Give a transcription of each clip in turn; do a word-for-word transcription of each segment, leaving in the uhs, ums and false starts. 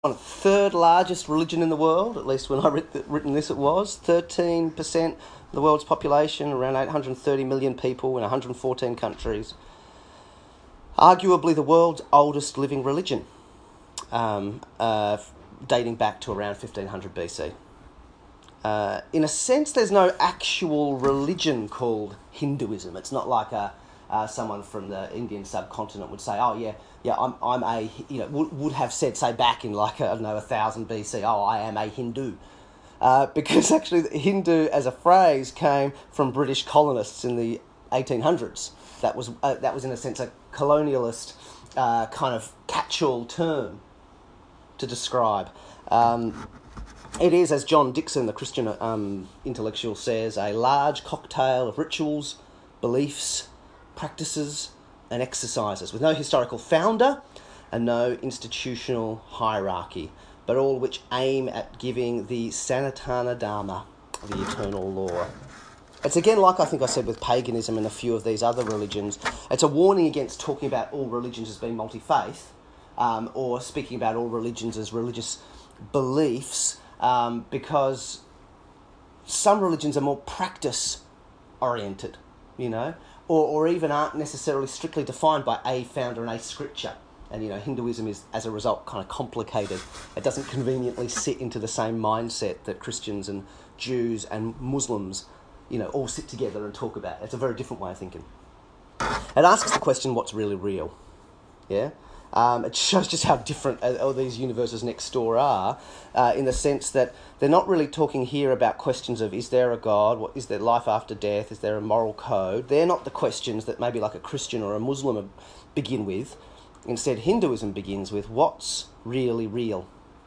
on third largest religion in the world, at least when I writ th- written this it was. thirteen percent of the world's population, around eight hundred thirty million people in one hundred fourteen countries. Arguably the world's oldest living religion, um, uh, dating back to around fifteen hundred B C. Uh, in a sense, there's no actual religion called Hinduism. It's not like a uh, someone from the Indian subcontinent would say, "Oh yeah, yeah, I'm I'm a," you know, would would have said, say, back in like a, I don't know, a thousand B C, "Oh, I am a Hindu," uh, because actually Hindu as a phrase came from British colonists in the eighteen hundreds. That was uh, that was in a sense a colonialist uh, kind of catch-all term to describe. Um, It is, as John Dixon, the Christian um, intellectual, says, a large cocktail of rituals, beliefs, practices, and exercises, with no historical founder and no institutional hierarchy, but all which aim at giving the Sanatana Dharma, the eternal law. It's again like I think I said with paganism and a few of these other religions. It's a warning against talking about all religions as being multi-faith, um, or speaking about all religions as religious beliefs, Um, because some religions are more practice-oriented, you know, or, or even aren't necessarily strictly defined by a founder and a scripture. And, you know, Hinduism is, as a result, kind of complicated. It doesn't conveniently sit into the same mindset that Christians and Jews and Muslims, you know, all sit together and talk about. It's a very different way of thinking. It asks the question, what's really real? Yeah? Um, it shows just how different all these universes next door are, uh, in the sense that they're not really talking here about questions of, is there a God? What, is there life after death? Is there a moral code? They're not the questions that maybe like a Christian or a Muslim begin with. Instead, Hinduism begins with, what's really real?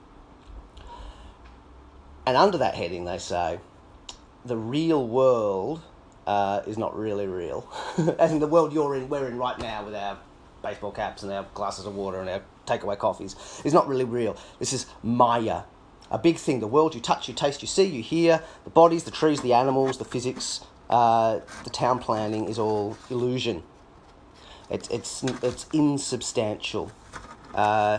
And under that heading, they say, the real world uh, is not really real. As in the world you're in, we're in right now with our baseball caps and our glasses of water and our takeaway coffees, is not really real. This is Maya, a big thing. The world you touch, you taste, you see, you hear, the bodies, the trees, the animals, the physics, uh, the town planning is all illusion. It's it's it's insubstantial. Uh,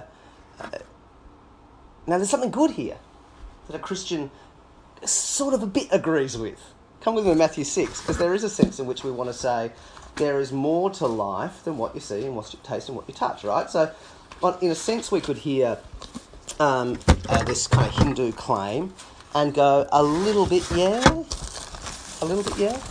now there's something good here that a Christian sort of a bit agrees with. Come with me to Matthew six, because there is a sense in which we want to say, there is more to life than what you see and what you taste and what you touch, right? So, in a sense, we could hear um, uh, this kind of Hindu claim and go a little bit, yeah, a little bit, yeah.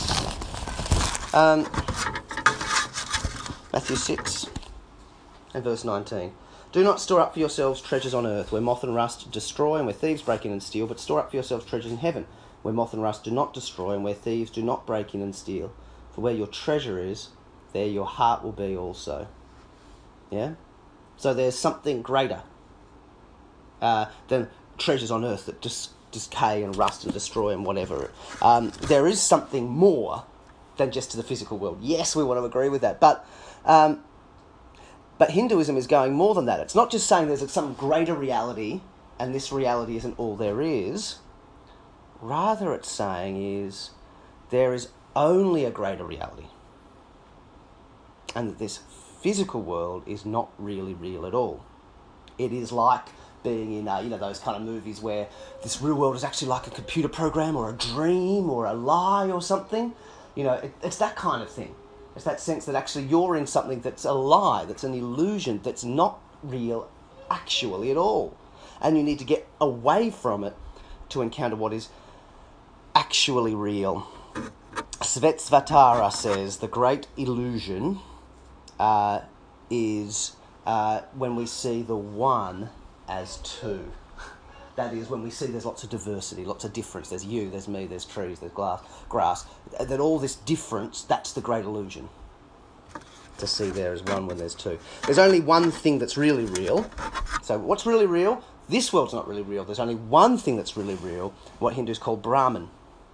Um, Matthew six and verse nineteen. Do not store up for yourselves treasures on earth, where moth and rust destroy and where thieves break in and steal, but store up for yourselves treasures in heaven, where moth and rust do not destroy and where thieves do not break in and steal. For where your treasure is, there your heart will be also. Yeah? So there's something greater uh, than treasures on earth that just decay and rust and destroy and whatever. Um, there is something more than just to the physical world. Yes, we want to agree with that. But um, but Hinduism is going more than that. It's not just saying there's some greater reality and this reality isn't all there is. Rather, it's saying is there is only a greater reality, and that this physical world is not really real at all. It is like being in, uh, you know, those kind of movies where this real world is actually like a computer program or a dream or a lie or something. You know, it, it's that kind of thing. It's that sense that actually you're in something that's a lie, that's an illusion, that's not real actually at all. And you need to get away from it to encounter what is actually real. Svetsvatara says the great illusion uh, is uh, when we see the one as two. That is, when we see there's lots of diversity, lots of difference. There's you, there's me, there's trees, there's glass, grass. That all this difference, that's the great illusion. To see there as one when there's two. There's only one thing that's really real. So what's really real? This world's not really real. There's only one thing that's really real, what Hindus call Brahman.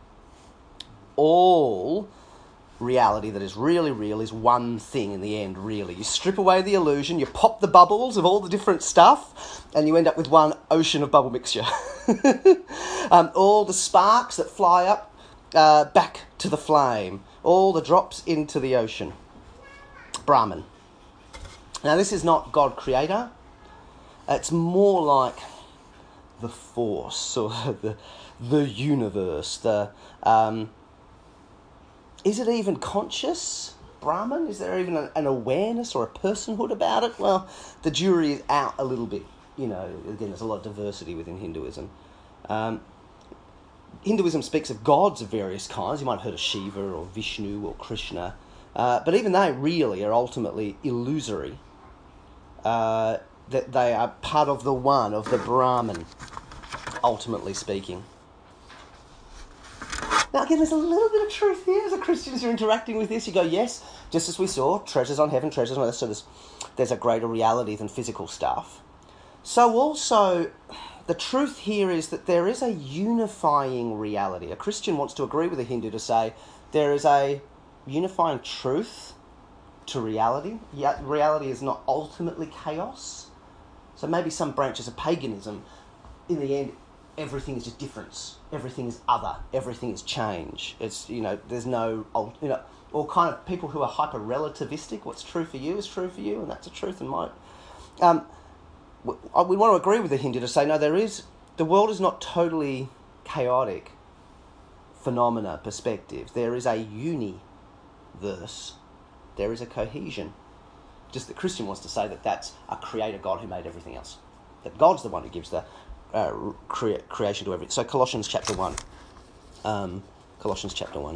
All reality that is really real is one thing in the end, really. You strip away the illusion, you pop the bubbles of all the different stuff, and you end up with one ocean of bubble mixture. um, all the sparks that fly up uh, back to the flame, all the drops into the ocean. Brahman. Now, this is not God creator. It's more like the force or the the universe. The um, is it even conscious, Brahman? Is there even an awareness or a personhood about it? Well, the jury is out a little bit. You know, again, there's a lot of diversity within Hinduism. Um, Hinduism speaks of gods of various kinds. You might have heard of Shiva or Vishnu or Krishna. Uh, but even they really are ultimately illusory. Uh, that they are part of the one, of the Brahman, ultimately speaking. Now again, there's a little bit of truth here. As a Christian, as you're interacting with this, you go, yes, just as we saw, treasures on heaven, treasures on earth, so there's, there's a greater reality than physical stuff. So also, the truth here is that there is a unifying reality. A Christian wants to agree with a Hindu to say there is a unifying truth to reality. Yet reality is not ultimately chaos. So maybe some branches of paganism, in the end, everything is just difference. Everything is other. Everything is change. It's, you know, there's no, you know, or kind of people who are hyper-relativistic. What's true for you is true for you, and that's a truth in my... Um, we want to agree with the Hindu to say, no, there is, the world is not totally chaotic phenomena perspective. There is a universe. There is a cohesion. Just the Christian wants to say that that's a creator God who made everything else. That God's the one who gives the uh, crea- creation to everything. So Colossians chapter one. Um, Colossians chapter one.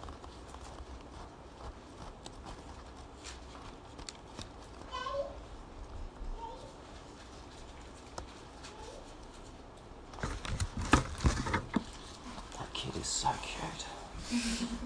So cute.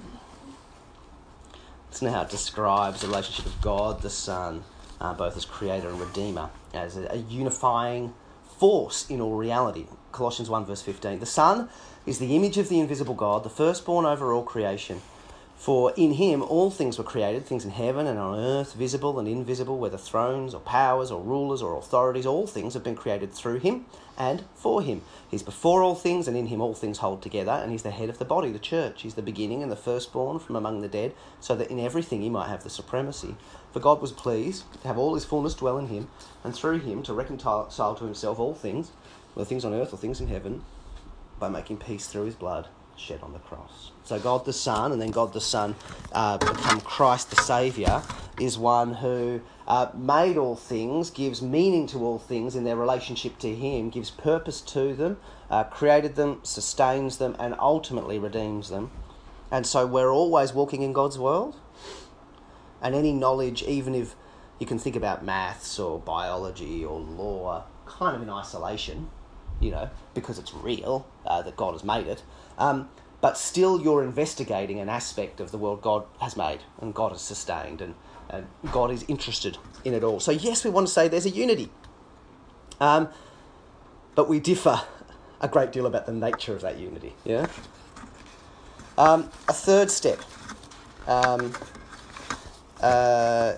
Listen to how it describes the relationship of God, the Son, uh, both as creator and redeemer, as a, a unifying force in all reality. Colossians one verse fifteen. The Son is the image of the invisible God, the firstborn over all creation. For in him all things were created, things in heaven and on earth, visible and invisible, whether thrones or powers or rulers or authorities, all things have been created through him and for him. He's before all things, and in him all things hold together, and he's the head of the body, the church. He's the beginning and the firstborn from among the dead, so that in everything he might have the supremacy. For God was pleased to have all his fullness dwell in him, and through him to reconcile to himself all things, whether things on earth or things in heaven, by making peace through his blood shed on the cross. So God the Son, and then God the Son uh, become Christ the Saviour, is one who uh, made all things, gives meaning to all things in their relationship to him, gives purpose to them, uh, created them, sustains them, and ultimately redeems them. And so we're always walking in God's world. And any knowledge, even if you can think about maths or biology or law, kind of in isolation, you know, because it's real, uh, that God has made it, um, but still you're investigating an aspect of the world God has made and God has sustained, and, and God is interested in it all. So yes, we want to say there's a unity, um, but we differ a great deal about the nature of that unity. Yeah. Um, a third step. Um, uh,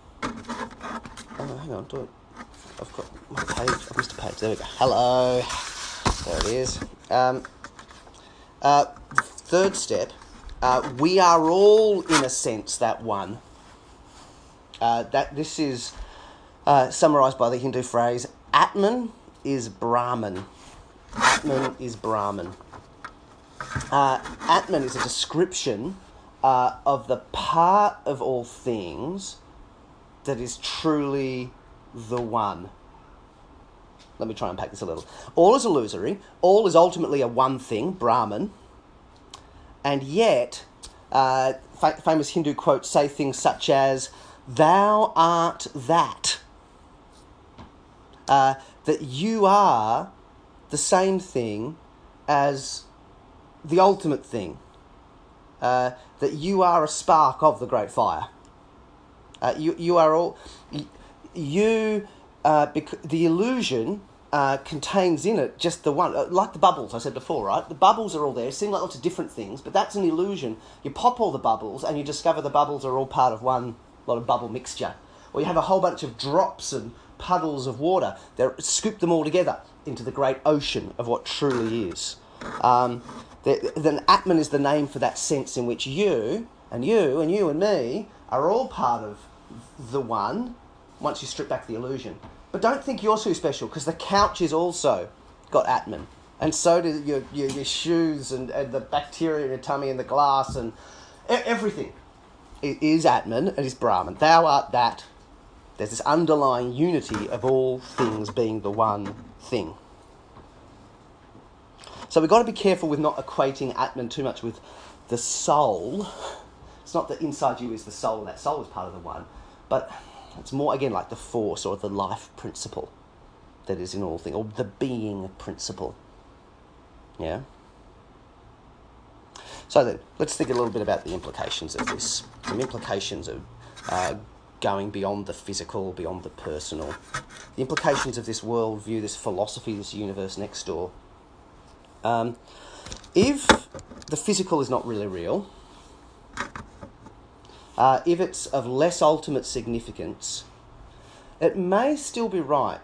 oh, hang on, do it. I've got my page. I've missed a page. There we go. Hello. There it is. Um, uh, third step. Uh, we are all, in a sense, that one. Uh, that this is uh, summarised by the Hindu phrase, Atman is Brahman. Atman is Brahman. Uh, Atman is a description uh, of the part of all things that is truly the one. Let me try and unpack this a little. All is illusory. All is ultimately a one thing, Brahman. And yet, uh, fa- famous Hindu quotes say things such as, "Thou art that." Uh, that you are the same thing as the ultimate thing. Uh, that you are a spark of the great fire. Uh, you you are all... You... Uh, bec- the illusion uh, contains in it just the one, uh, like the bubbles I said before, right? The bubbles are all there. It seems like lots of different things, but that's an illusion. You pop all the bubbles and you discover the bubbles are all part of one lot of bubble mixture. Or you have a whole bunch of drops and puddles of water. They scoop them all together into the great ocean of what truly is. Um, the, then Atman is the name for that sense in which you and you and you and me are all part of the one, once you strip back the illusion. But don't think you're too special, because the couch is also got Atman. And so do your, your, your shoes and, and the bacteria in your tummy and the glass and e- everything is Atman and is Brahman. Thou art that. There's this underlying unity of all things being the one thing. So we've got to be careful with not equating Atman too much with the soul. It's not that inside you is the soul and that soul is part of the one, but it's more, again, like the force or the life principle that is in all things, or the being principle. Yeah? So then, let's think a little bit about the implications of this. Some implications of uh, going beyond the physical, beyond the personal. The implications of this worldview, this philosophy, this universe next door. Um, if the physical is not really real, uh, if it's of less ultimate significance, it may still be right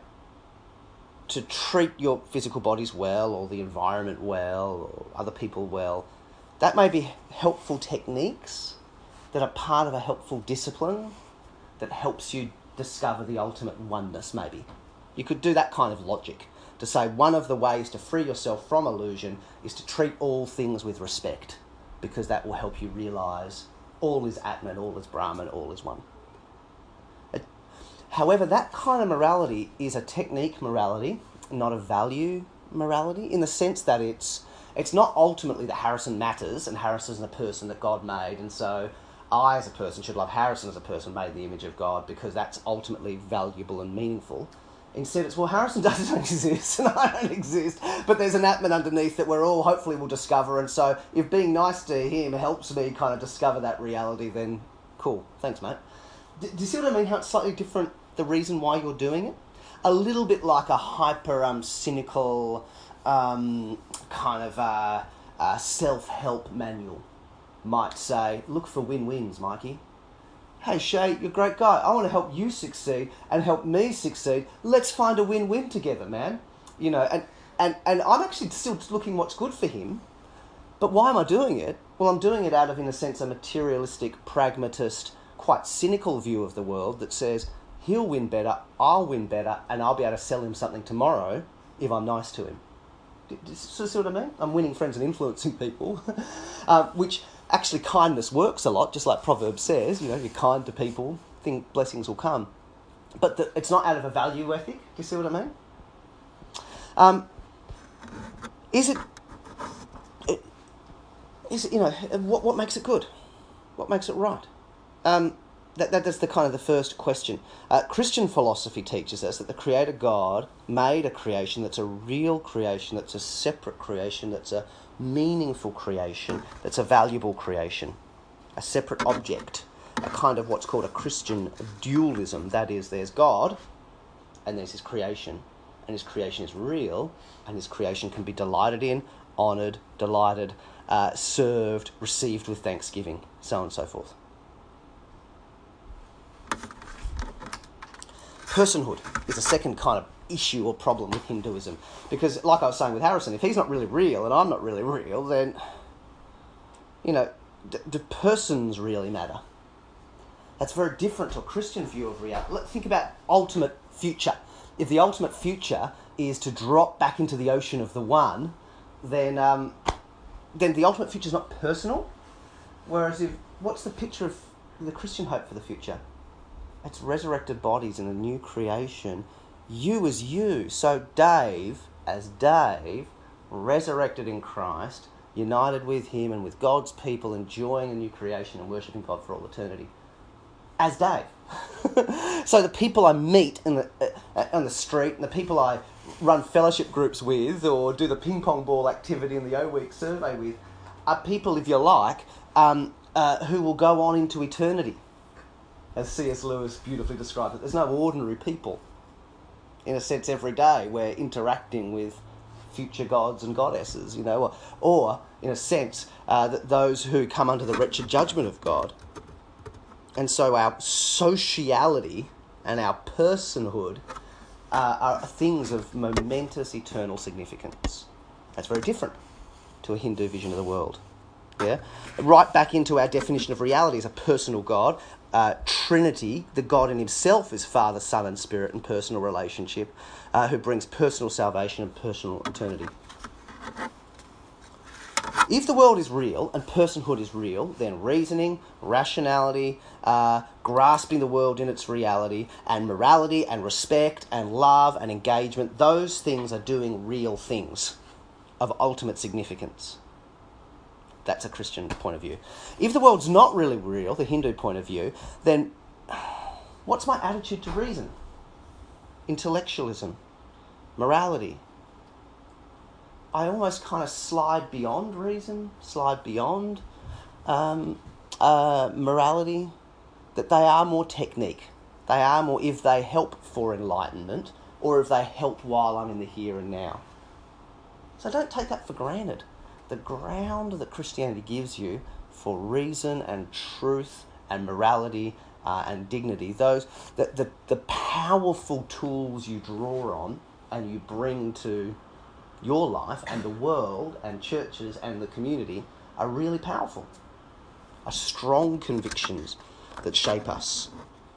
to treat your physical bodies well, or the environment well, or other people well. That may be helpful techniques that are part of a helpful discipline that helps you discover the ultimate oneness, maybe. You could do that kind of logic, to say one of the ways to free yourself from illusion is to treat all things with respect, because that will help you realise all is Atman, all is Brahman, all is one. However, that kind of morality is a technique morality, not a value morality, in the sense that it's it's not ultimately that Harrison matters and Harrison's a person that God made, and so I as a person should love Harrison as a person made in the image of God, because that's ultimately valuable and meaningful. Instead, it's, well, Harrison doesn't exist and I don't exist, but there's an Atman underneath that we're all hopefully will discover, and so if being nice to him helps me kind of discover that reality, then cool, thanks, mate. Do, do you see what I mean? How it's slightly different, the reason why you're doing it? A little bit like a hyper um, cynical um, kind of uh, uh, self-help manual might say, look for win-wins, Mikey. Hey, Shay, you're a great guy. I want to help you succeed and help me succeed. Let's find a win-win together, man. You know, and, and, and I'm actually still looking what's good for him. But why am I doing it? Well, I'm doing it out of, in a sense, a materialistic, pragmatist, quite cynical view of the world that says, he'll win better, I'll win better, and I'll be able to sell him something tomorrow if I'm nice to him. Do you see what I mean? I'm winning friends and influencing people, uh, which actually kindness works a lot, just like Proverbs says, you know, you're kind to people, think blessings will come. But the, it's not out of a value ethic. Do you see what I mean? Um, is it, it, is it, you know, what, what makes it good? What makes it right? Um, That, that, that's the kind of the first question. Uh, Christian philosophy teaches us that the Creator God made a creation that's a real creation, that's a separate creation, that's a meaningful creation, that's a valuable creation, a separate object, a kind of what's called a Christian dualism. That is, there's God, and there's His creation, and His creation is real, and His creation can be delighted in, honoured, delighted, uh, served, received with thanksgiving, so on and so forth. Personhood is a second kind of issue or problem with Hinduism. Because, like I was saying with Harrison, if he's not really real and I'm not really real, then, you know, d- do persons really matter? That's very different to a Christian view of reality. Let's think about ultimate future. If the ultimate future is to drop back into the ocean of the one, then um, then the ultimate future is not personal. Whereas if, what's the picture of the Christian hope for the future? It's resurrected bodies in a new creation. You as you. So Dave, as Dave, resurrected in Christ, united with him and with God's people, enjoying a new creation and worshipping God for all eternity. As Dave. So the people I meet in the, uh, on the street and the people I run fellowship groups with or do the ping pong ball activity in the O-Week survey with are people, if you like, um, uh, who will go on into eternity. As C S Lewis beautifully described it, there's no ordinary people. In a sense, every day we're interacting with future gods and goddesses, you know, or, or in a sense, uh, that those who come under the wretched judgment of God. And so our sociality and our personhood uh, are things of momentous eternal significance. That's very different to a Hindu vision of the world. Yeah, right back into our definition of reality as a personal God. Uh, Trinity, the God in himself is Father, Son and Spirit in personal relationship, uh, who brings personal salvation and personal eternity. If the world is real and personhood is real, then reasoning, rationality, uh, grasping the world in its reality, and morality and respect and love and engagement, those things are doing real things of ultimate significance. That's a Christian point of view. If the world's not really real, the Hindu point of view, then what's my attitude to reason? Intellectualism, morality. I almost kind of slide beyond reason, slide beyond um, uh, morality, that they are more technique. They are more if they help for enlightenment or if they help while I'm in the here and now. So don't take that for granted. The ground that Christianity gives you for reason and truth and morality uh, and dignity, those the, the, the powerful tools you draw on and you bring to your life and the world and churches and the community are really powerful, are strong convictions that shape us.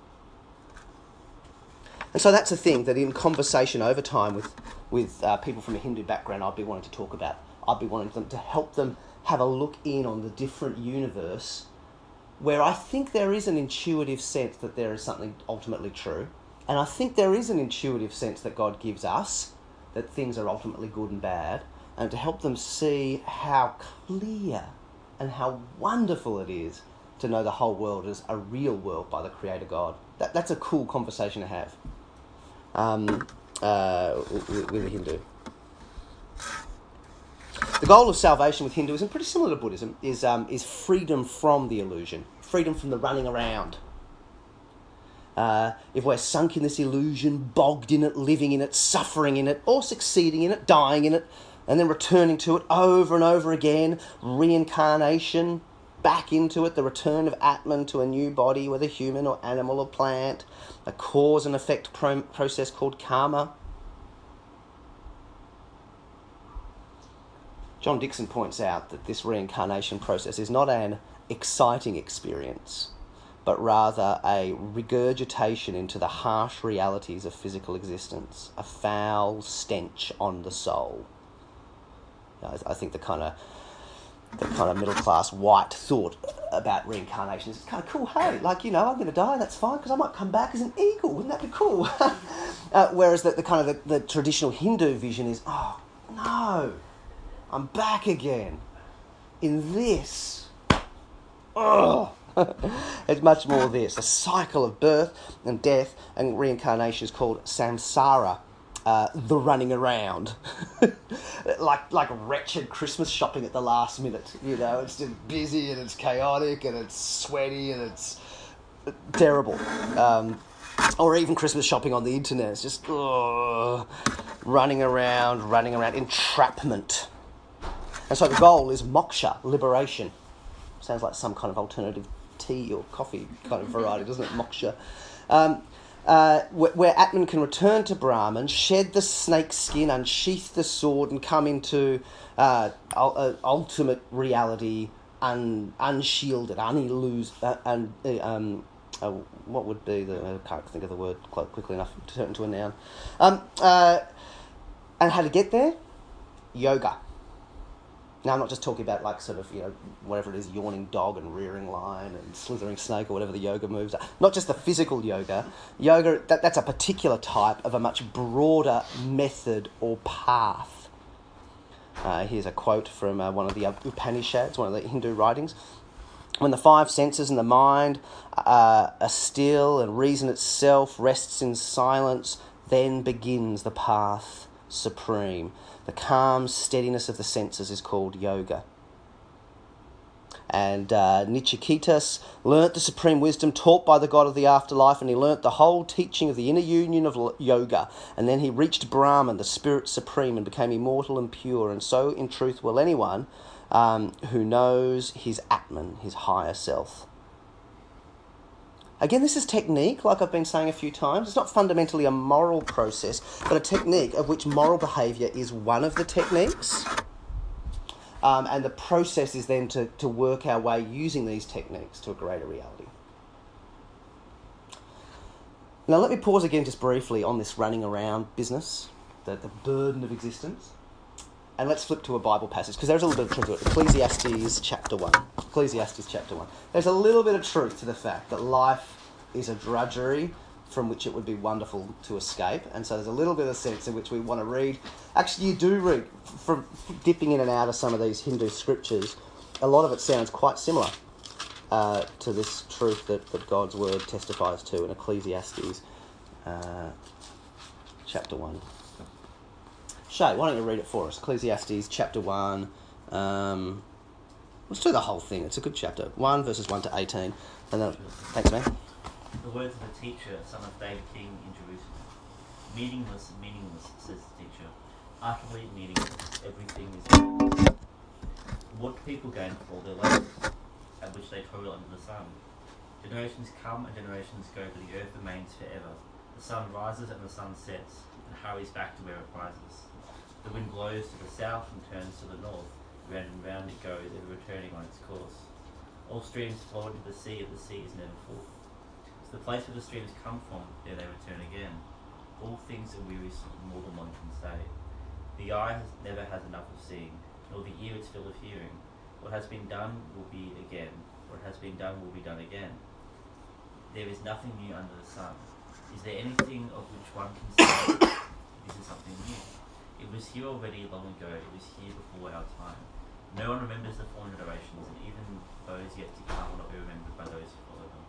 And so that's a thing that in conversation over time with, with uh, people from a Hindu background I'd be wanting to talk about. I'd be wanting them to help them have a look in on the different universe where I think there is an intuitive sense that there is something ultimately true. And I think there is an intuitive sense that God gives us, that things are ultimately good and bad, and to help them see how clear and how wonderful it is to know the whole world is a real world by the Creator God. That, that's a cool conversation to have um, uh, with, with a Hindu. The goal of salvation with Hinduism, pretty similar to Buddhism, is um, is freedom from the illusion, freedom from the running around. Uh, if we're sunk in this illusion, bogged in it, living in it, suffering in it, or succeeding in it, dying in it, and then returning to it over and over again, reincarnation, back into it, the return of Atman to a new body, whether human or animal or plant, a cause and effect pro- process called karma. John Dixon points out that this reincarnation process is not an exciting experience, but rather a regurgitation into the harsh realities of physical existence, a foul stench on the soul. I think the kind of the kind of middle class white thought about reincarnation is kind of cool. Hey, like, you know, I'm going to die. That's fine because I might come back as an eagle. Wouldn't that be cool? uh, whereas the, the kind of the, the traditional Hindu vision is, oh no, I'm back again in this. Ugh. It's much more this. A cycle of birth and death and reincarnation is called samsara, uh, the running around. like like wretched Christmas shopping at the last minute. You know, it's just busy and it's chaotic and it's sweaty and it's terrible. Um, or even Christmas shopping on the internet. It's just ugh, running around, running around, entrapment. And so the goal is moksha, liberation. Sounds like some kind of alternative tea or coffee kind of variety, doesn't it? Moksha. Um, uh, where, where Atman can return to Brahman, shed the snake skin, unsheath the sword, and come into uh, uh, ultimate reality, un, unshielded, unillusioned, uh, un, uh, um, uh, what would be the... I can't think of the word quite quickly enough to turn into a noun. Um, uh, and how to get there? Yoga. Now, I'm not just talking about, like, sort of, you know, whatever it is, yawning dog and rearing lion and slithering snake or whatever the yoga moves are. Not just the physical yoga. Yoga, that, that's a particular type of a much broader method or path. Uh, here's a quote from uh, one of the Upanishads, one of the Hindu writings. When the five senses and the mind uh, are still and reason itself rests in silence, then begins the path supreme. The calm steadiness of the senses is called yoga. And uh, Nichikitas learnt the supreme wisdom taught by the god of the afterlife, and he learnt the whole teaching of the inner union of yoga. And then he reached Brahman, the spirit supreme, and became immortal and pure. And so, in truth, will anyone um, who knows his Atman, his higher self. Again, this is technique, like I've been saying a few times. It's not fundamentally a moral process, but a technique of which moral behaviour is one of the techniques. Um, and the process is then to, to work our way using these techniques to a greater reality. Now let me pause again just briefly on this running around business, the, the burden of existence. And let's flip to a Bible passage, because there's a little bit of truth to it. Ecclesiastes chapter one. Ecclesiastes chapter one. There's a little bit of truth to the fact that life is a drudgery from which it would be wonderful to escape. And so there's a little bit of sense in which we want to read. Actually, you do read, from dipping in and out of some of these Hindu scriptures, a lot of it sounds quite similar uh, to this truth that, that God's word testifies to in Ecclesiastes uh, chapter one. Shay, why don't you read it for us? Ecclesiastes chapter one. Um, let's do the whole thing. It's a good chapter. one verses one to eighteen. And then, thanks, man. The words of the teacher, son of David King in Jerusalem. Meaningless, meaningless, says the teacher. Utterly meaningless. Everything is meaningless. What do people gain for all their labour, at which they toil under the sun? Generations come and generations go, but the earth remains forever. The sun rises and the sun sets, and hurries back to where it rises. The wind blows to the south and turns to the north. Round and round it goes, ever returning on its course. All streams flow into the sea, and the sea is never full. To the place where the streams come from, there they return again. All things are wearisome, more than one can say. The eye has, never has enough of seeing, nor the ear its fill of hearing. What has been done will be again. What has been done will be done again. There is nothing new under the sun. Is there anything of which one can say, this is something new? It was here already long ago, it was here before our time. No one remembers the former generations, and even those yet to come will not be remembered by those who follow them.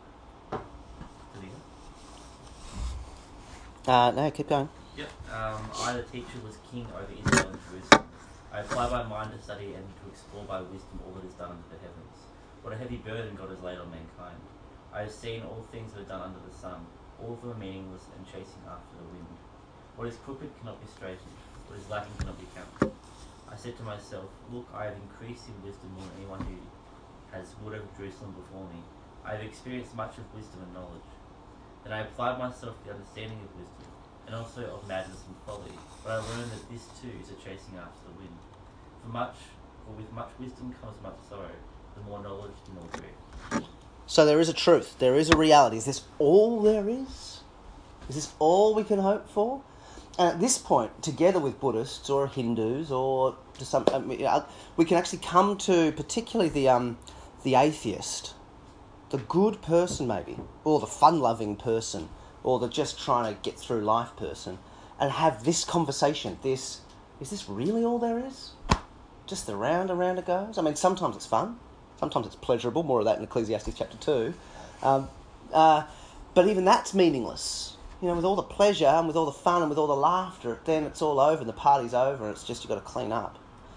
Uh, no, keep going. Yep. Um, I, the teacher, was king over Israel and Jerusalem. I apply my mind to study and to explore by wisdom all that is done under the heavens. What a heavy burden God has laid on mankind. I have seen all things that are done under the sun. All of them are meaningless and chasing after the wind. What is crooked cannot be straightened. What is lacking cannot be counted. I said to myself, look, I have increased in wisdom more than anyone who has ruled over Jerusalem before me. I have experienced much of wisdom and knowledge. Then I applied myself to the understanding of wisdom, and also of madness and folly. But I learned that this too is a chasing after the wind. For much, for with much wisdom comes much sorrow. The more knowledge, the more grief. So there is a truth. There is a reality. Is this all there is? Is this all we can hope for? And at this point, together with Buddhists or Hindus or to some, I mean, we can actually come to particularly the um, the atheist, the good person maybe, or the fun-loving person, or the just trying to get through life person, and have this conversation. This, is this really all there is? Just the round and round it goes? I mean, sometimes it's fun. Sometimes it's pleasurable. More of that in Ecclesiastes chapter two. Um, uh, but even that's meaningless. You know, with all the pleasure and with all the fun and with all the laughter, then it's all over and the party's over and it's just you've got to clean up.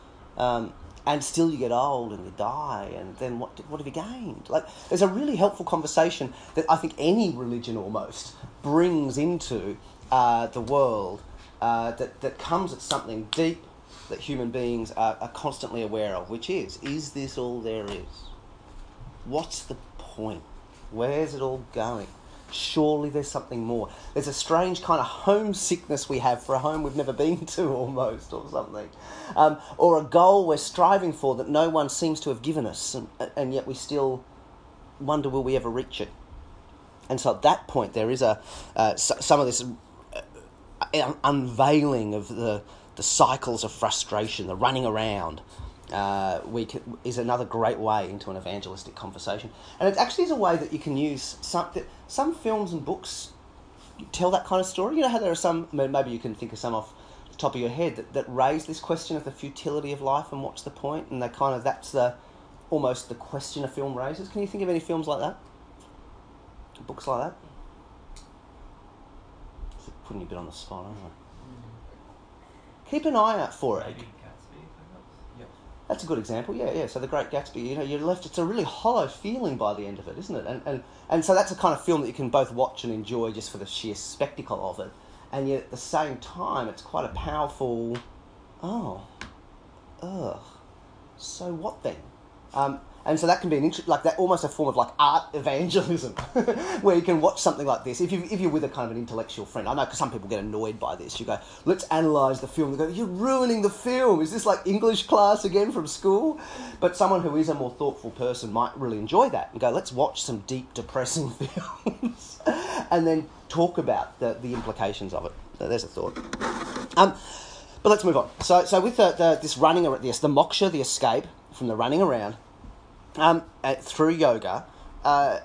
Um, and still you get old and you die, and then what what have you gained? Like, there's a really helpful conversation that I think any religion almost brings into uh, the world uh, that, that comes at something deep that human beings are, are constantly aware of, which is, is this all there is? What's the point? Where's it all going? Surely there's something more. There's a strange kind of homesickness we have for a home we've never been to almost, or something. Um, or a goal we're striving for that no one seems to have given us, and, and yet we still wonder, will we ever reach it? And so at that point there is a uh, some of this uh, unveiling of the, the cycles of frustration, the running around, Uh, we can, is another great way into an evangelistic conversation. And it actually is a way that you can use some, some films and books tell that kind of story. You know how there are some, maybe you can think of some off the top of your head, that, that raise this question of the futility of life and what's the point, and they kind of, that's the almost the question a film raises. Can you think of any films like that? Books like that? It's putting you a bit on the spot, aren't I? Mm. Keep an eye out for it. Maybe Gatsby, perhaps? Yep. That's a good example, yeah, yeah. So The Great Gatsby, you know, you're left, it's a really hollow feeling by the end of it, isn't it? And and, and so that's a kind of film that you can both watch and enjoy just for the sheer spectacle of it. And yet at the same time, it's quite a powerful, oh, ugh, so what then? Um, And so that can be an inter- like that, almost a form of like art evangelism, where you can watch something like this. If you if you're with a kind of an intellectual friend, I know because some people get annoyed by this. You go, let's analyse the film. They go, you're ruining the film. Is this like English class again from school? But someone who is a more thoughtful person might really enjoy that and go, let's watch some deep, depressing films, and then talk about the the implications of it. So there's a thought. Um, but let's move on. So so with the, the this running around, this the moksha, the escape from the running around. Um, uh, through yoga, uh,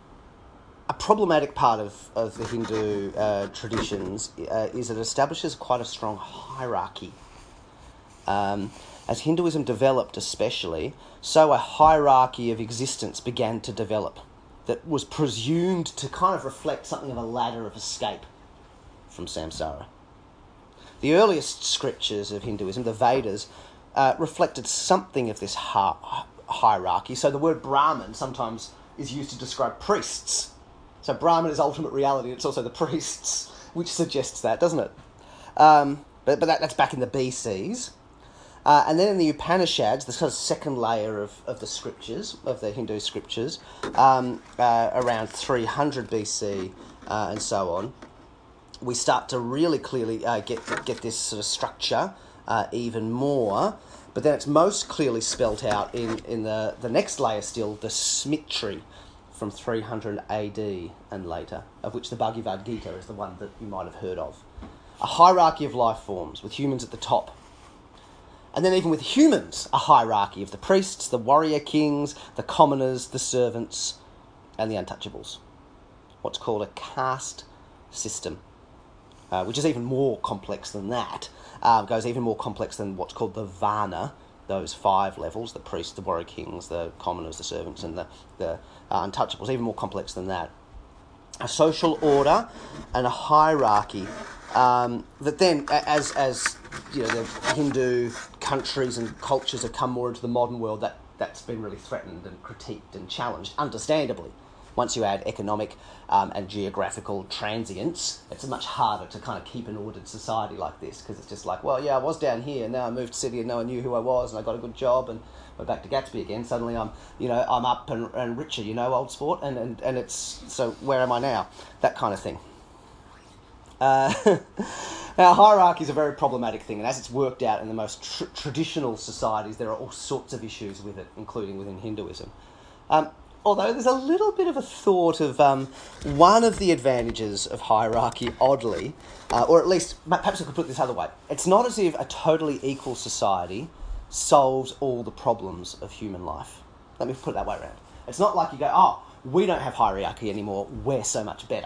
a problematic part of, of the Hindu uh, traditions uh, is that it establishes quite a strong hierarchy. Um, as Hinduism developed especially, so a hierarchy of existence began to develop that was presumed to kind of reflect something of a ladder of escape from samsara. The earliest scriptures of Hinduism, the Vedas, uh, reflected something of this hi- hierarchy. So the word Brahman sometimes is used to describe priests. So Brahman is ultimate reality. It's also the priests, which suggests that, doesn't it? Um, but but that, that's back in the B Cs. Uh, and then in the Upanishads, the sort of second layer of, of the scriptures, of the Hindu scriptures, um, uh, around three hundred B C uh, and so on, we start to really clearly uh, get get this sort of structure uh, even more. But then it's most clearly spelt out in, in the, the next layer still, the Smriti from three hundred A D and later, of which the Bhagavad Gita is the one that you might have heard of. A hierarchy of life forms, with humans at the top. And then even with humans, a hierarchy of the priests, the warrior kings, the commoners, the servants, and the untouchables. What's called a caste system, uh, which is even more complex than that. Uh, goes even more complex than what's called the Varna, those five levels, the priests, the warrior kings, the commoners, the servants, and the, the uh, untouchables, even more complex than that. A social order and a hierarchy um, that then, as as you know, the Hindu countries and cultures have come more into the modern world, that, that's been really threatened and critiqued and challenged, understandably. Once you add economic um, and geographical transience, it's much harder to kind of keep an ordered society like this, because it's just like, well, yeah, I was down here, and now I moved to city, and no one knew who I was, and I got a good job, and we're back to Gatsby again. Suddenly I'm, you know, I'm up and, and richer, you know, old sport, and, and, and it's, so where am I now? That kind of thing. Uh, now, hierarchy is a very problematic thing, and as it's worked out in the most tr- traditional societies, there are all sorts of issues with it, including within Hinduism. Um, Although there's a little bit of a thought of um, one of the advantages of hierarchy, oddly, uh, or at least, perhaps I could put it this other way. It's not as if a totally equal society solves all the problems of human life. Let me put it that way around. It's not like you go, oh, we don't have hierarchy anymore, we're so much better.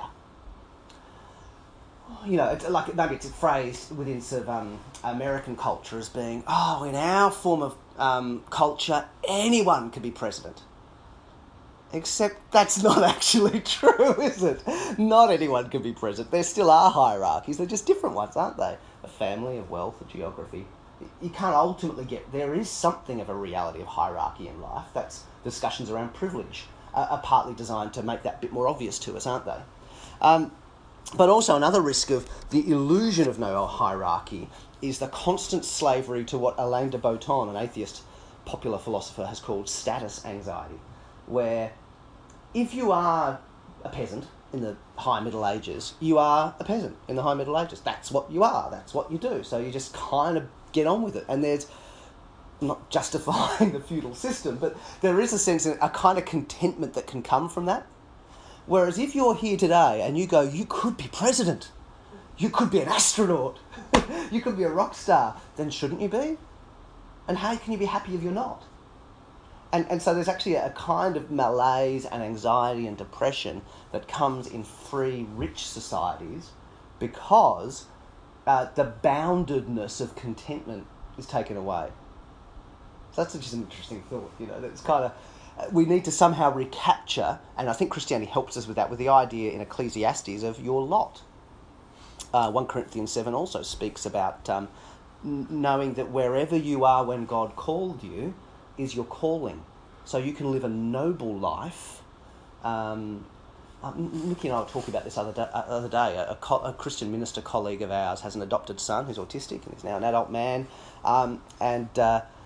You know, it's like maybe it's phrased within sort of um, American culture as being, oh, in our form of um, culture, anyone can be president. Except that's not actually true, is it? Not anyone can be president. There still are hierarchies. They're just different ones, aren't they? A family, of wealth, a geography. You can't ultimately get... There is something of a reality of hierarchy in life. That's discussions around privilege are, are partly designed to make that bit more obvious to us, aren't they? Um, but also another risk of the illusion of no hierarchy is the constant slavery to what Alain de Botton, an atheist popular philosopher, has called status anxiety, where if you are a peasant in the high Middle Ages, you are a peasant in the high Middle Ages. That's what you are. That's what you do. So you just kind of get on with it. And there's, I'm not justifying the feudal system, but there is a sense, of a kind of contentment that can come from that. Whereas if you're here today and you go, you could be president, you could be an astronaut, you could be a rock star, then shouldn't you be? And how can you be happy if you're not? And and so there's actually a kind of malaise and anxiety and depression that comes in free, rich societies because uh, the boundedness of contentment is taken away. So that's just an interesting thought, you know, that's kind of, uh, we need to somehow recapture, and I think Christianity helps us with that, with the idea in Ecclesiastes of your lot. Uh, First Corinthians seven also speaks about um, n- knowing that wherever you are when God called you, is your calling. So you can live a noble life. Um, uh, Nikki and I were talking about this other day. Uh, other day. A, a, co- a Christian minister colleague of ours has an adopted son who's autistic and is now an adult man. Um, and uh,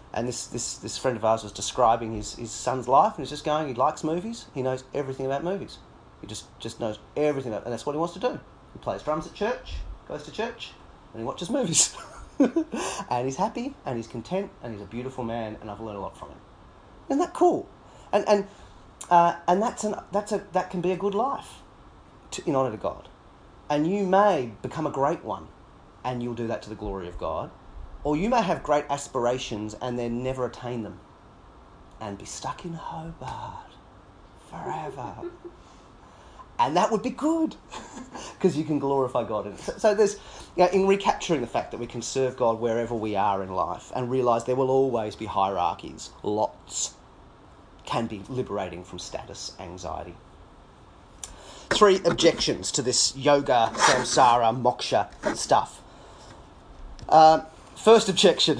And this, this, this friend of ours was describing his, his son's life, and he's just going, he likes movies, he knows everything about movies. He just, just knows everything about, and that's what he wants to do. He plays drums at church, goes to church, and he watches movies. And he's happy, and he's content, and he's a beautiful man, and I've learned a lot from him. Isn't that cool? And and uh, and that's an that's a that can be a good life, to, in honour to God. And you may become a great one, and you'll do that to the glory of God. Or you may have great aspirations and then never attain them, and be stuck in Hobart forever. And that would be good, because you can glorify God in it. So, so there's, you know, in recapturing the fact that we can serve God wherever we are in life, and realise there will always be hierarchies, lots, can be liberating from status anxiety. Three objections to this yoga, samsara, moksha stuff. Uh, first objection.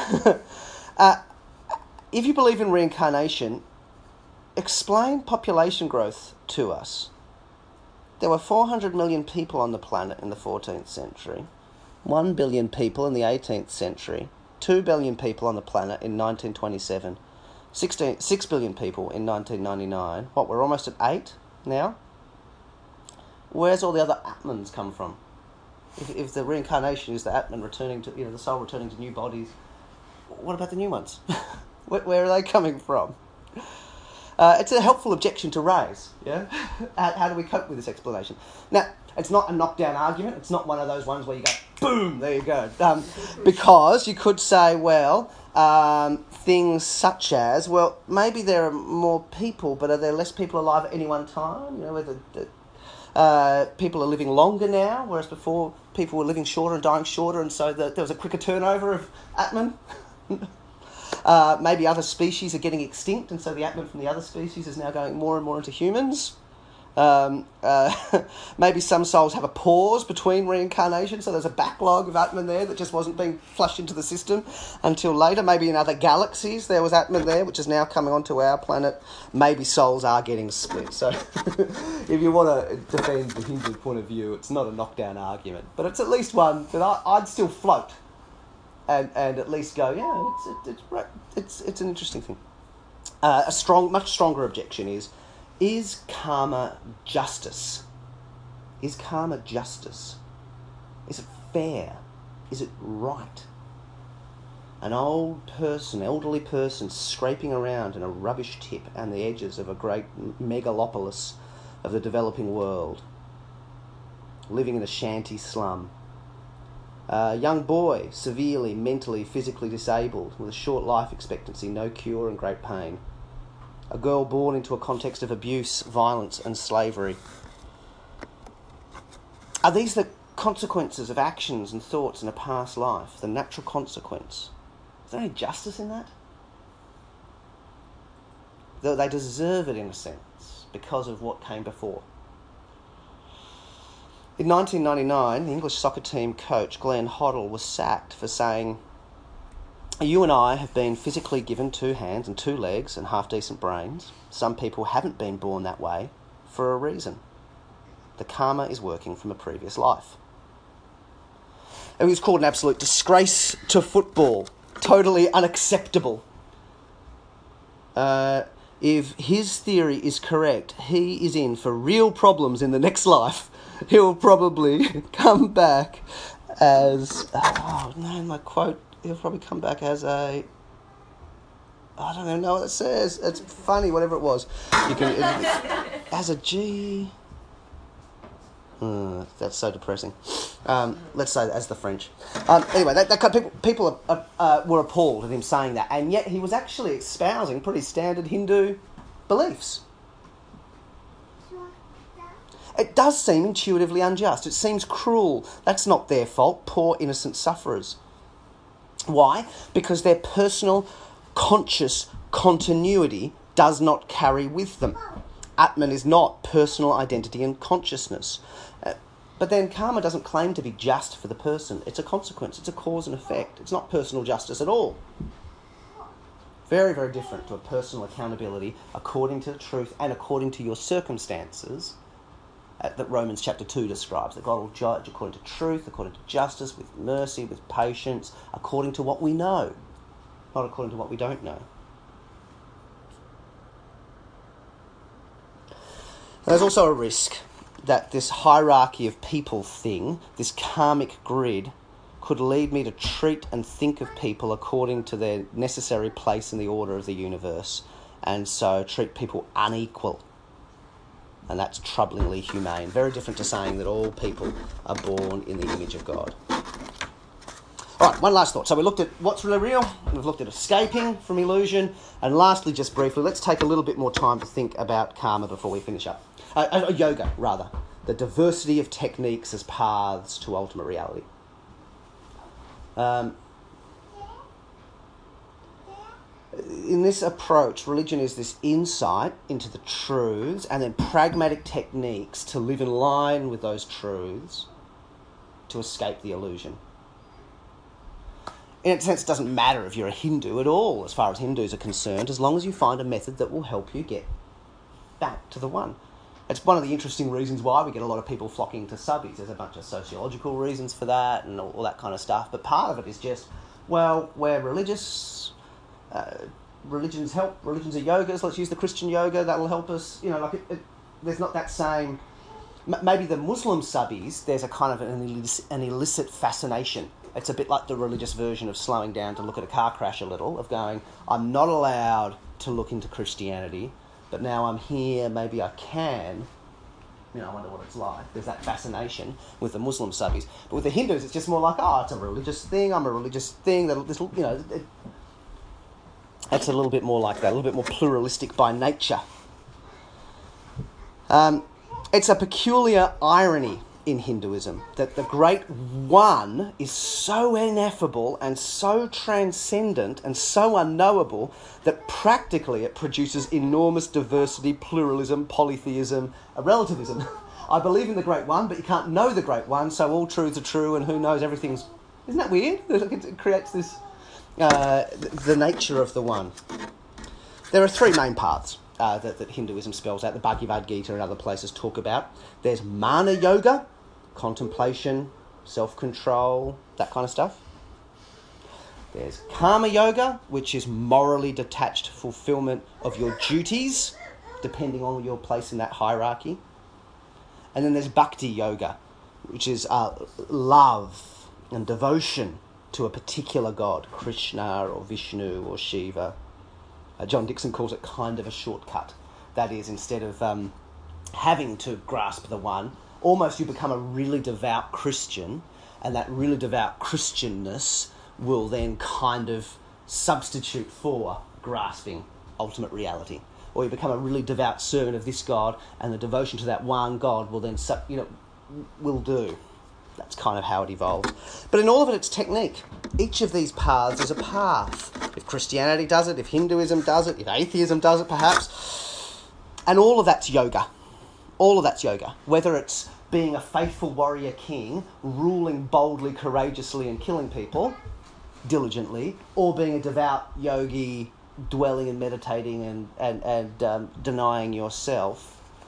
uh, if you believe in reincarnation, explain population growth to us. There were four hundred million people on the planet in the fourteenth century, one billion people in the eighteenth century, two billion people on the planet in nineteen twenty-seven, sixteen, six billion people in nineteen ninety-nine. What, we're almost at eight now? Where's all the other Atmans come from? If, if the reincarnation is the Atman returning to, you know, the soul returning to new bodies, what about the new ones? where, where are they coming from? Uh, it's a helpful objection to raise, yeah? how, how do we cope with this explanation? Now, it's not a knockdown argument. It's not one of those ones where you go, boom, there you go. Um, because you could say, well, um, things such as, well, maybe there are more people, but are there less people alive at any one time? You know, whether the, uh, people are living longer now, whereas before people were living shorter and dying shorter, and so the, there was a quicker turnover of Atman. Uh, maybe other species are getting extinct, and so the Atman from the other species is now going more and more into humans. Um, uh, maybe some souls have a pause between reincarnation, so there's a backlog of Atman there that just wasn't being flushed into the system until later. Maybe in other galaxies there was Atman there, which is now coming onto our planet. Maybe souls are getting split. So if you want to defend the Hindu point of view, it's not a knockdown argument, but it's at least one that I, I'd still float. And, and at least go, yeah, it's it, it's it's it's an interesting thing. Uh, a strong, much stronger objection is: is karma justice? Is karma justice? Is it fair? Is it right? An old person, elderly person, scraping around in a rubbish tip on the edges of a great megalopolis of the developing world, living in a shanty slum. A young boy, severely, mentally, physically disabled, with a short life expectancy, no cure and great pain. A girl born into a context of abuse, violence and slavery. Are these the consequences of actions and thoughts in a past life, the natural consequence? Is there any justice in that? Though they deserve it in a sense, because of what came before. In nineteen ninety-nine, the English soccer team coach Glenn Hoddle was sacked for saying, "You and I have been physically given two hands and two legs and half-decent brains. Some people haven't been born that way for a reason. The karma is working from a previous life." It was called an absolute disgrace to football. Totally unacceptable. Uh, if his theory is correct, he is in for real problems in the next life. He'll probably come back as... Oh, no, my quote... He'll probably come back as a... I don't even know what it says. It's funny, whatever it was. You can it, As a G... Uh, that's so depressing. Um, let's say as the French. Um, anyway, that, that people, people are, uh, were appalled at him saying that, and yet he was actually espousing pretty standard Hindu beliefs. It does seem intuitively unjust. It seems cruel. That's not their fault, poor innocent sufferers. Why? Because their personal conscious continuity does not carry with them. Atman is not personal identity and consciousness. Uh, but then karma doesn't claim to be just for the person. It's a consequence. It's a cause and effect. It's not personal justice at all. Very, very different to a personal accountability according to the truth and according to your circumstances uh, that Romans chapter two describes. That God will judge according to truth, according to justice, with mercy, with patience, according to what we know. not according to what we don't know. There's also a risk that this hierarchy of people thing, this karmic grid, could lead me to treat and think of people according to their necessary place in the order of the universe, and so treat people unequal. And that's troublingly humane. Very different to saying that all people are born in the image of God. All right, one last thought. So we looked at what's really real, we've looked at escaping from illusion, and lastly, just briefly, let's take a little bit more time to think about karma before we finish up. Uh, uh, yoga, rather. The diversity of techniques as paths to ultimate reality. Um, in this approach, religion is this insight into the truths and then pragmatic techniques to live in line with those truths to escape the illusion. In a sense, it doesn't matter if you're a Hindu at all, as far as Hindus are concerned, as long as you find a method that will help you get back to the one. It's one of the interesting reasons why we get a lot of people flocking to subbies. There's a bunch of sociological reasons for that and all, all that kind of stuff. But part of it is just, well, we're religious, uh, religions help, religions are yogas, let's use the Christian yoga, that'll help us. You know, like, it, it, there's not that same... M- maybe the Muslim subbies, there's a kind of an illicit, an illicit fascination. It's a bit like the religious version of slowing down to look at a car crash a little, of going, I'm not allowed to look into Christianity, but now I'm here, maybe I can. You know, I wonder what it's like. There's that fascination with the Muslim subbies. But with the Hindus, it's just more like, oh, it's a religious thing, I'm a religious thing. That this, you know, it, it's a little bit more like that, a little bit more pluralistic by nature. Um, it's a peculiar irony in Hinduism that the Great One is so ineffable and so transcendent and so unknowable that practically it produces enormous diversity, pluralism, polytheism, uh, relativism. I believe in the Great One, but you can't know the Great One, so all truths are true and who knows, everything's... Isn't that weird? It creates this... Uh, the nature of the One. There are three main paths uh, that, that Hinduism spells out, the Bhagavad Gita and other places talk about. There's Mana Yoga, contemplation, self-control, that kind of stuff. There's Karma Yoga, which is morally detached fulfillment of your duties, depending on your place in that hierarchy. And then there's Bhakti Yoga, which is uh, love and devotion to a particular god, Krishna or Vishnu or Shiva. Uh, John Dixon calls it kind of a shortcut. That is, instead of um, having to grasp the one, almost you become a really devout Christian, and that really devout Christianness will then kind of substitute for grasping ultimate reality. Or you become a really devout servant of this God, and the devotion to that one God will then, you know, will do. That's kind of how it evolves. But in all of it, it's technique. Each of these paths is a path. If Christianity does it, if Hinduism does it, if atheism does it, perhaps. And all of that's yoga. All of that's yoga. Whether it's being a faithful warrior king, ruling boldly, courageously, and killing people diligently, or being a devout yogi, dwelling and meditating and, and, and um, denying yourself.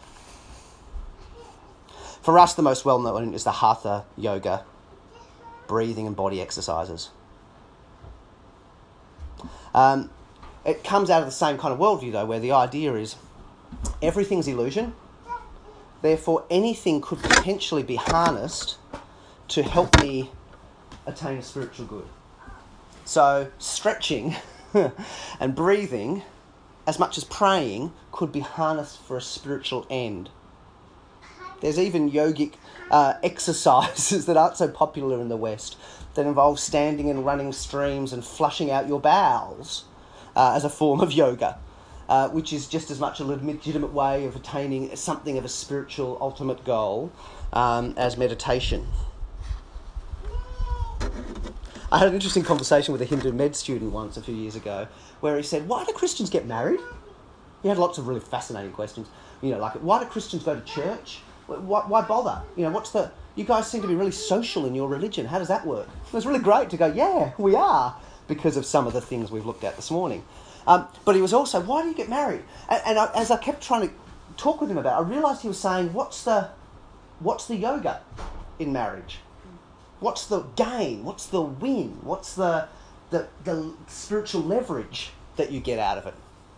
For us, the most well-known is the Hatha Yoga, breathing and body exercises. Um, it comes out of the same kind of worldview, though, where the idea is everything's illusion. Therefore, anything could potentially be harnessed to help me attain a spiritual good. So, stretching and breathing, as much as praying, could be harnessed for a spiritual end. There's even yogic uh, exercises that aren't so popular in the West that involve standing and running streams and flushing out your bowels uh, as a form of yoga. Uh, which is just as much a legitimate way of attaining something of a spiritual ultimate goal um, as meditation. I had an interesting conversation with a Hindu med student once a few years ago where he said, why do Christians get married? He had lots of really fascinating questions. You know, like, why do Christians go to church? Why, why bother? You know, what's the... You guys seem to be really social in your religion. How does that work? It was really great to go, yeah, we are, because of some of the things we've looked at this morning. Um, but he was also, why do you get married? And, and I, as I kept trying to talk with him about it, I realised he was saying, what's the, what's the yoga in marriage? What's the gain? What's the win? What's the, the, the spiritual leverage that you get out of it.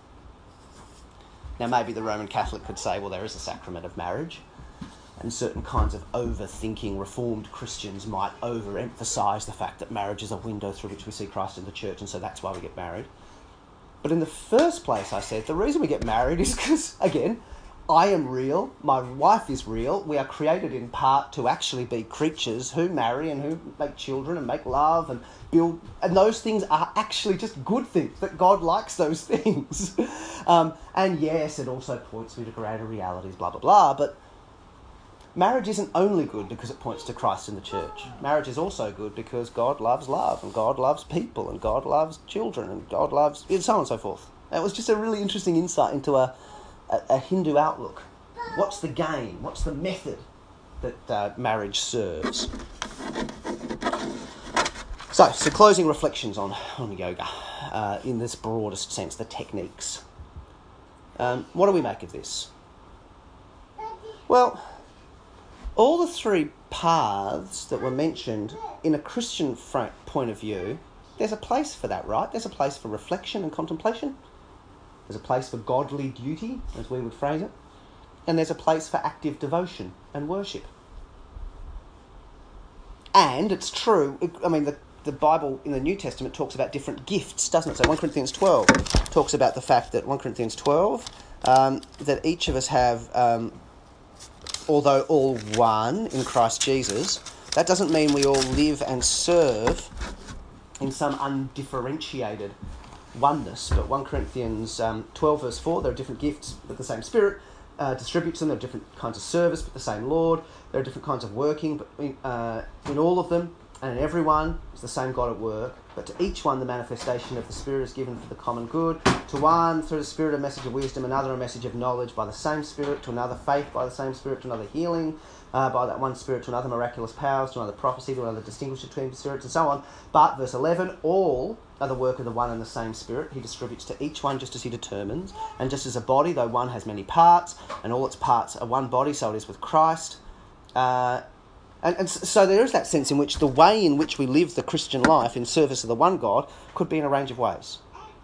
Now, maybe the Roman Catholic could say, well, there is a sacrament of marriage, and certain kinds of overthinking Reformed Christians might overemphasise the fact that marriage is a window through which we see Christ in the church, and so that's why we get married. But in the first place, I said, the reason we get married is because, again, I am real, my wife is real, we are created in part to actually be creatures who marry and who make children and make love and build, and those things are actually just good things, that God likes those things. um, and yes, it also points me to greater realities, blah, blah, blah, but marriage isn't only good because it points to Christ in the church. Marriage is also good because God loves love, and God loves people, and God loves children, and God loves, and so on and so forth. It was just a really interesting insight into a A, a Hindu outlook. What's the game? What's the method that uh, marriage serves? So, so closing reflections on, on yoga uh, in this broadest sense, the techniques. Um, what do we make of this? Well, all the three paths that were mentioned in a Christian front point of view, there's a place for that, right? There's a place for reflection and contemplation. There's a place for godly duty, as we would phrase it. And there's a place for active devotion and worship. And it's true, it, I mean, the, the Bible in the New Testament talks about different gifts, doesn't it? So First Corinthians twelve talks about the fact that, First Corinthians twelve, um, that each of us have, um, although all one in Christ Jesus, that doesn't mean we all live and serve in some undifferentiated oneness, but First Corinthians um, twelve verse four, there are different gifts, but the same Spirit uh, distributes them. There are different kinds of service, but the same Lord. There are different kinds of working, but in, uh, in all of them and in everyone is the same God at work. But to each one the manifestation of the Spirit is given for the common good. To one, through the Spirit, a message of wisdom, another a message of knowledge by the same Spirit, to another faith by the same Spirit, to another healing uh, by that one Spirit, to another miraculous powers, to another prophecy, to another distinguish between spirits, and so on. But, verse eleven, all are the work of the one and the same Spirit. He distributes to each one just as he determines. And just as a body, though one has many parts, and all its parts are one body, so it is with Christ. Uh, and, and so there is that sense in which the way in which we live the Christian life in service of the one God could be in a range of ways.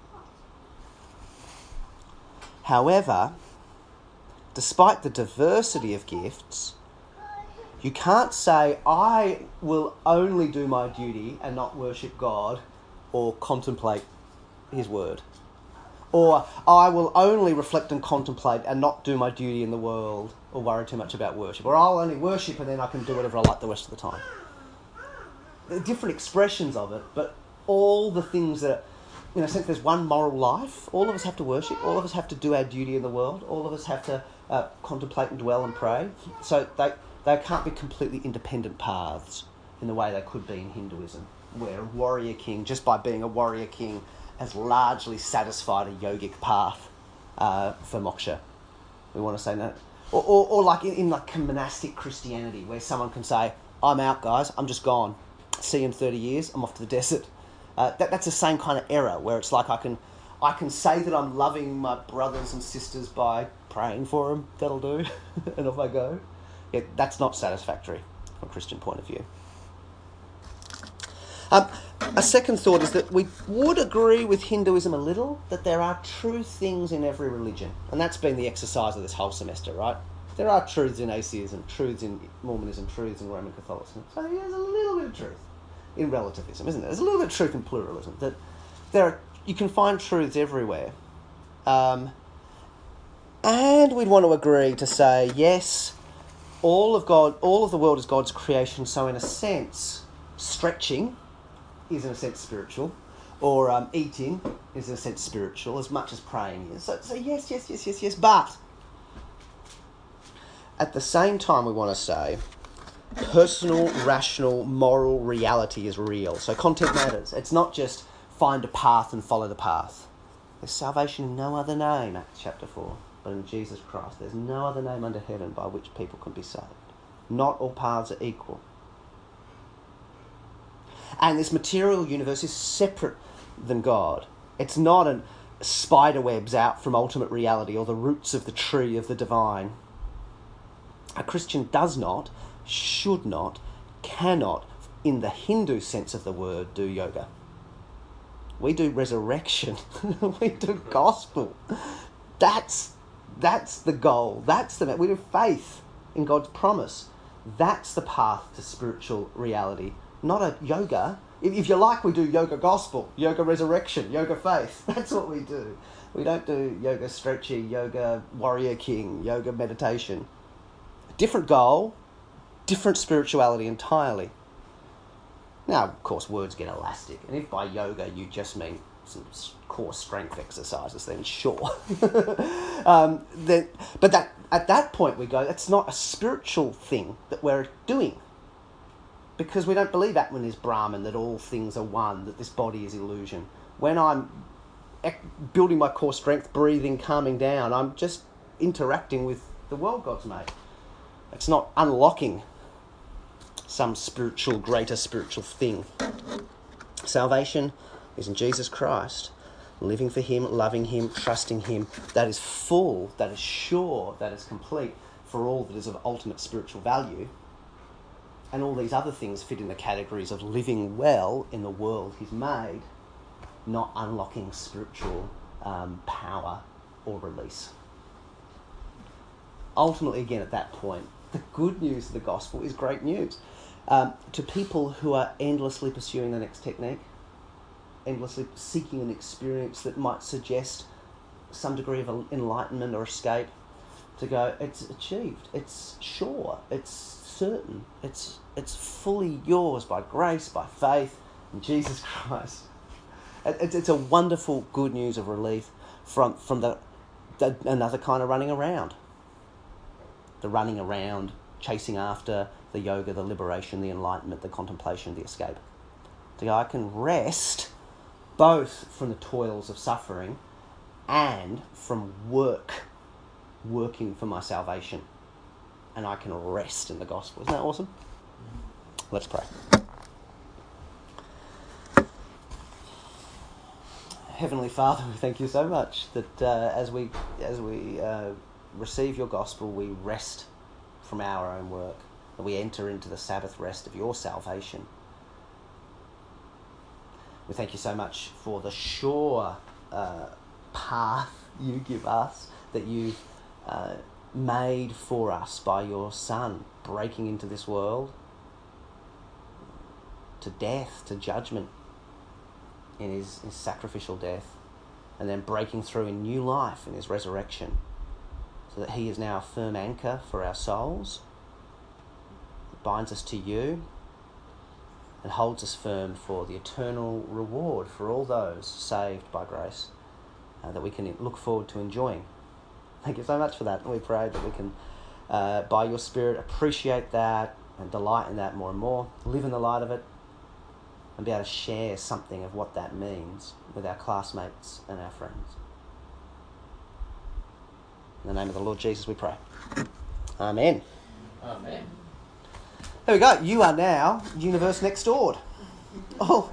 However, despite the diversity of gifts, you can't say, I will only do my duty and not worship God or contemplate his word. Or I will only reflect and contemplate and not do my duty in the world or worry too much about worship. Or I'll only worship and then I can do whatever I like the rest of the time. There are different expressions of it, but all the things that, in a sense, there's one moral life. All of us have to worship. All of us have to do our duty in the world. All of us have to uh, contemplate and dwell and pray. So they, they can't be completely independent paths in the way they could be in Hinduism, where a warrior king, just by being a warrior king, has largely satisfied a yogic path uh, for moksha. We want to say that. Or, or, or like in, in like monastic Christianity, where someone can say, I'm out, guys, I'm just gone. See you in thirty years, I'm off to the desert. Uh, that, that's the same kind of error, where it's like I can I can say that I'm loving my brothers and sisters by praying for them, that'll do, and off I go. Yeah, that's not satisfactory from a Christian point of view. Um, a second thought is that we would agree with Hinduism a little, that there are true things in every religion. And that's been the exercise of this whole semester, right? There are truths in atheism, truths in Mormonism, truths in Roman Catholicism. So there's a little bit of truth in relativism, isn't there? There's a little bit of truth in pluralism. That there are, you can find truths everywhere. Um, and we'd want to agree to say, yes, all of God, all of the world is God's creation, so in a sense, stretching is in a sense spiritual, or um, eating is in a sense spiritual, as much as praying is. So, so yes, yes, yes, yes, yes, but at the same time we want to say personal, rational, moral reality is real. So content matters. It's not just find a path and follow the path. There's salvation in no other name, Acts chapter four, but in Jesus Christ. There's no other name under heaven by which people can be saved. Not all paths are equal. And this material universe is separate than God. It's not a spider webs out from ultimate reality or the roots of the tree of the divine. A Christian does not, should not, cannot, in the Hindu sense of the word, do yoga. We do resurrection. We do gospel. That's that's the goal. That's the we do faith in God's promise. That's the path to spiritual reality. Not a yoga. If, if you like, we do yoga gospel, yoga resurrection, yoga faith. That's what we do. We don't do yoga stretchy, yoga warrior king, yoga meditation. Different goal, different spirituality entirely. Now, of course, words get elastic. And if by yoga you just mean some core strength exercises, then sure. um, then, but that at that point we go, that's not a spiritual thing that we're doing. Because we don't believe Atman is Brahman, that all things are one, that this body is illusion. When I'm building my core strength, breathing, calming down, I'm just interacting with the world God's made. It's not unlocking some spiritual, greater spiritual thing. Salvation is in Jesus Christ, living for him, loving him, trusting him. That is full, that is sure, that is complete for all that is of ultimate spiritual value. And all these other things fit in the categories of living well in the world he's made, not unlocking spiritual um, power or release. Ultimately, again, at that point, the good news of the gospel is great news. Um, to people who are endlessly pursuing the next technique, endlessly seeking an experience that might suggest some degree of enlightenment or escape, to go, it's achieved, it's sure, it's certain, it's it's fully yours by grace, by faith in Jesus Christ. It's, it's a wonderful good news of relief from, from the, the another kind of running around. The running around, chasing after the yoga, the liberation, the enlightenment, the contemplation, the escape. To go, I can rest both from the toils of suffering and from work, working for my salvation. And I can rest in the gospel. Isn't that awesome? Let's pray. Heavenly Father, we thank you so much that uh, as we as we uh, receive your gospel, we rest from our own work, that we enter into the Sabbath rest of your salvation. We thank you so much for the sure uh, path you give us, that you uh, made for us by your Son, breaking into this world to death, to judgment in his, his sacrificial death, and then breaking through in new life in his resurrection, so that he is now a firm anchor for our souls, that binds us to you and holds us firm for the eternal reward for all those saved by grace, uh, that we can look forward to enjoying. Thank you so much for that. And we pray that we can, uh, by your Spirit, appreciate that and delight in that more and more, live in the light of it, and be able to share something of what that means with our classmates and our friends. In the name of the Lord Jesus we pray. Amen. Amen. There we go. You are now Universe Next Door. Oh.